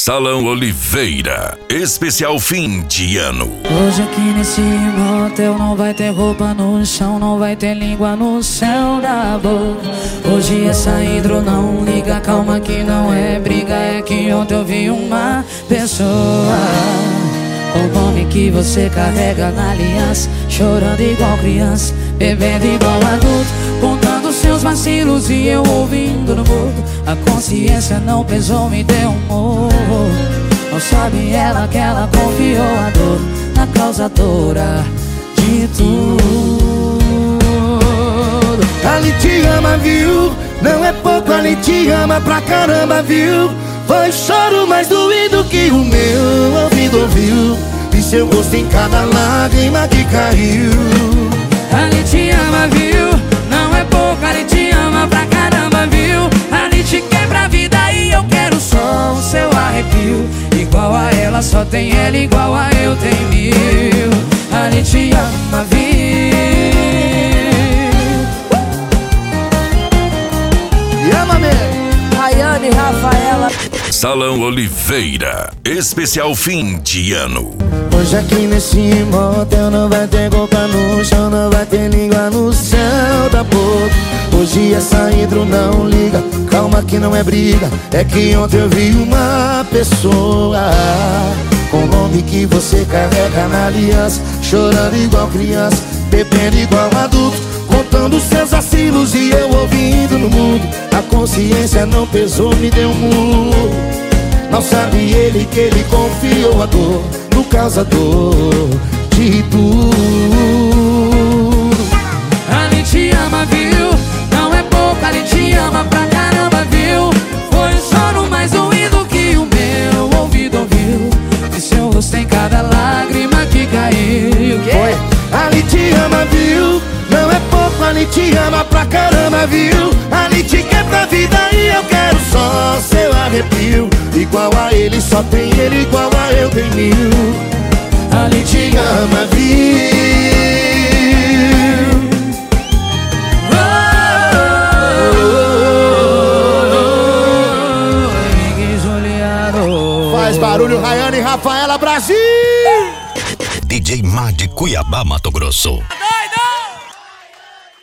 Salão Oliveira, especial fim de ano. Hoje aqui nesse motel não vai ter roupa no chão, não vai ter língua no céu da boca. Hoje essa hidro não liga, calma que não é briga, é que ontem eu vi uma pessoa com o nome que você carrega na aliança, chorando igual criança, bebendo igual adulto, contando seus vacilos e eu ouvindo no mudo. A consciência não pesou, me deu um morro. Não sabe ela que ela confiou a dor na causadora de tudo. Ali te ama, viu? Não é pouco, ali te ama pra caramba, viu? Foi choro mais doído que o meu ouvido ouviu, e seu gosto em cada lágrima que caiu. Ali te ama, viu? Não é pouco, ali te ama pra caramba, viu? Ali te quebra a vida e eu quero só o seu arrepio. Igual a ela, só tem ela, igual a eu tem mil. Ali te ama, viu? E ama mesmo. Rayane, Rafaela. Salão Oliveira, especial fim de ano. Hoje aqui nesse motel não vai ter roupa no chão, não vai ter língua no céu da boca. Hoje essa hidro não liga, calma que não é briga, é que ontem eu vi uma pessoa com o nome que você carrega na aliança, chorando igual criança, bebendo igual adulto, contando seus vacilos e eu ouvindo no mundo. A consciência não pesou, me deu um murro. Não sabe ele que ele confiou a dor no causador de tudo. Ali te ama, viu? Não é pouco, ali te ama pra caramba, viu? Foi um choro mais doído que o meu ouvido ouviu, e seu rosto em cada lágrima que caiu. Foi, ali te ama, viu? Não é pouco, ali te ama pra caramba, viu? Ali te quebra a vida e eu quero só seu arrepio. Igual a ele, só tem ele, igual a eu tem mil. Ali te ama, viu? Faz barulho, Rayane e Rafaela, Brasil! DJ Mar de Cuiabá, Mato Grosso.